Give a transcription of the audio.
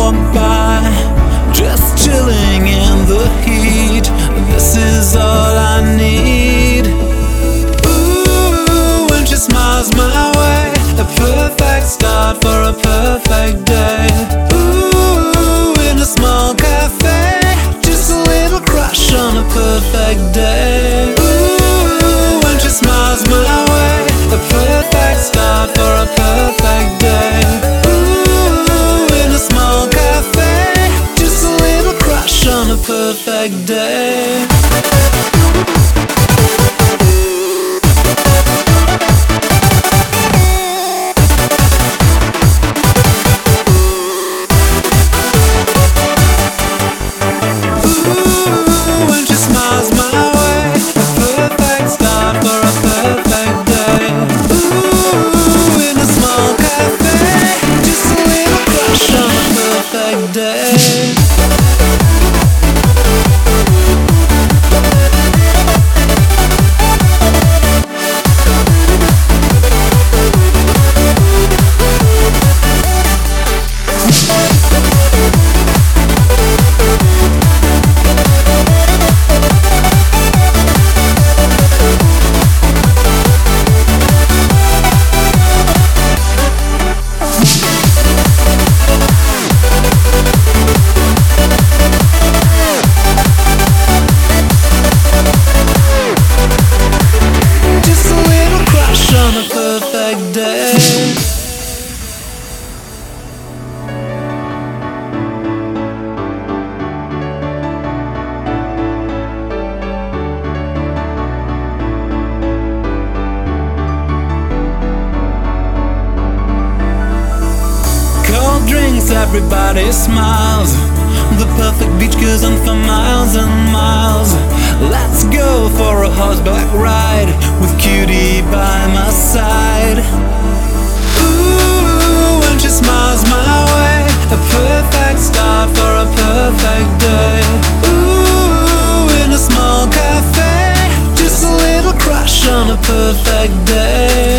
walk by, just chilling in the heat. This is all I need. Ooh, when she smiles my way, a perfect start for a perfect day. Ooh, in a small cafe, just a little crush on a perfect day. Ooh, when she smiles my way, a perfect start for a perfect day. Ooh, in a small cafe, just a little crush on a perfect day. Everybody smiles. The perfect beach goes on for miles and miles. Let's go for a horseback ride with Cutie by my side. Ooh, when she smiles my way, a perfect start for a perfect day. Ooh, in a small cafe, just a little crush on a perfect day.